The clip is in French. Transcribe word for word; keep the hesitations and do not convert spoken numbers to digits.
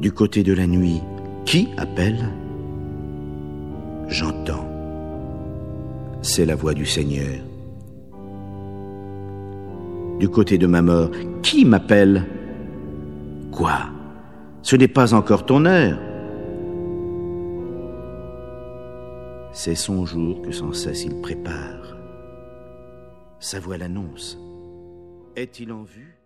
Du côté de la nuit, qui appelle? J'entends. C'est la voix du Seigneur. Du côté de ma mort, qui m'appelle? Quoi? Ce n'est pas encore ton heure. C'est son jour que sans cesse il prépare. Sa voix l'annonce. Est-il en vue?